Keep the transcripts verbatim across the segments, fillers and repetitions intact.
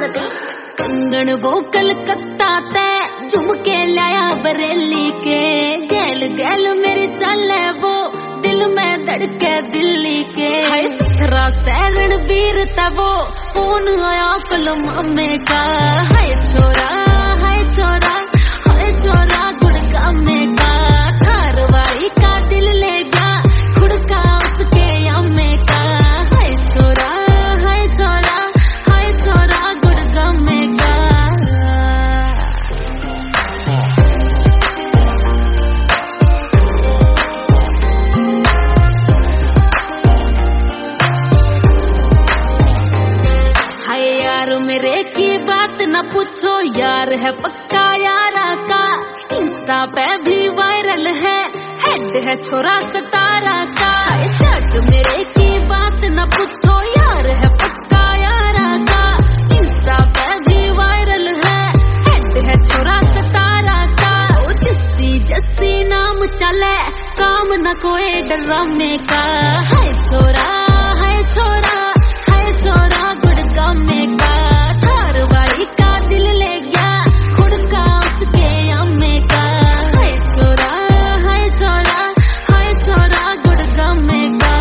कंगन वो कलकत्ता ते झुमके लाया बरेली के, गैल गैल मेरी चल है वो दिल में धड़के दिल्ली के। हाय ससरा सैरण वीर तब वो फोन आया मामे का। हाय छोरा हाय छोरा हाय छोरा गुड़गामे का, कारवाई का दिल ले गया खुड़का उसके अम्मे का। हाय छोरा हाय छोरा हाय छोरा गुड़गामे का। हाय यार मेरे की बात न पूछो यार है पक्का यारा का, इंस्टा पे भी वायरल है हेड है छोरा सतारा का। हाय चट मेरे की बात न पूछो यार है पक्का यारा का, इंस्टा पे भी वायरल है हेड है छोरा सतारा का। ओ जस्सी जस्सी नाम चले काम न कोई डरामे का। हाय छोरा हाय छोरा हाय छोरा गुड़गामे का, कारवाई का दिल ले गया खुड़का उसके अम्मे का। हाय छोरा हाय छोरा हाय छोरा गुड़गामे का।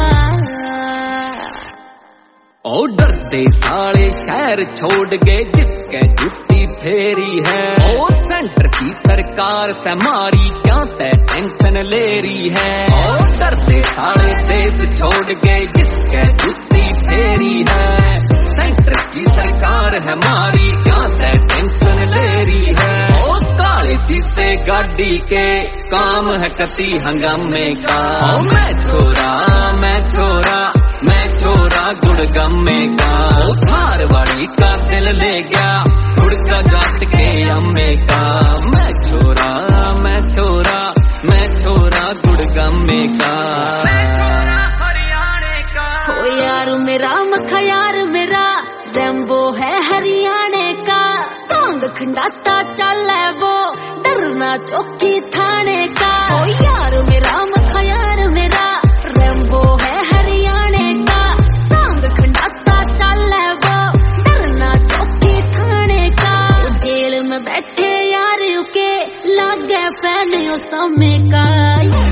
ओ डरते साले शहर छोड़ गए जिसके जुत्ती फेरी है, ओ सेंटर की सरकार से मारी क्या तय टेंशन ले रही है। ओ डरते साले देश छोड़ गए जिसके जुत्ती फेरी है, सेंटर की सरकार है मारी क्या तय टेंशन ले रही है। ओ काले शीशे गाड़ी के काम है कति हंगामे का। ओ मैं छोरा मैं छोरा मैं छोरा गुड़गामे का, ओ कारवाई का दिल ले गया खुड़का गाट के अम्मे का। मैं छोरा मैं छोरा मैं छोरा गुड़गामे का। हो यार मेरा मखा यार मेरा रेम्बो है हरियाणे का, टांग खंडाता चल है वो डरना चौकी थाने का। ओ यार मेरा मखा यार मेरा रेम्बो है हरियाणे का, टांग खंडाता चल है वो डरना चौकी थाने का। जेल में बैठे यार के लागे फैन समय का।